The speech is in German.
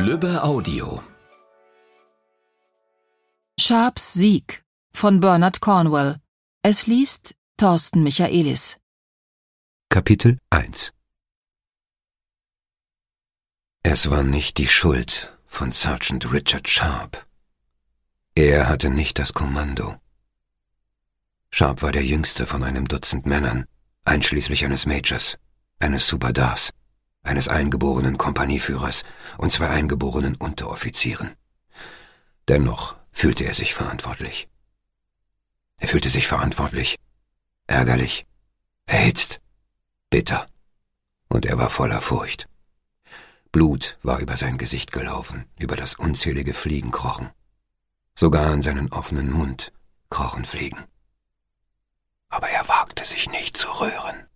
Lübbe Audio. Sharps Sieg von Bernard Cornwell. Es liest Thorsten Michaelis. Kapitel 1. Es war nicht die Schuld von Sergeant Richard Sharp. Er hatte nicht das Kommando. Sharp war der jüngste von einem Dutzend Männern, einschließlich eines Majors, eines Superdars, eines eingeborenen Kompanieführers und 2 eingeborenen Unteroffizieren. Dennoch fühlte er sich verantwortlich. Er fühlte sich verantwortlich, ärgerlich, erhitzt, bitter, und er war voller Furcht. Blut war über sein Gesicht gelaufen, über das unzählige Fliegen krochen. Sogar an seinen offenen Mund krochen Fliegen. Aber er wagte sich nicht zu rühren.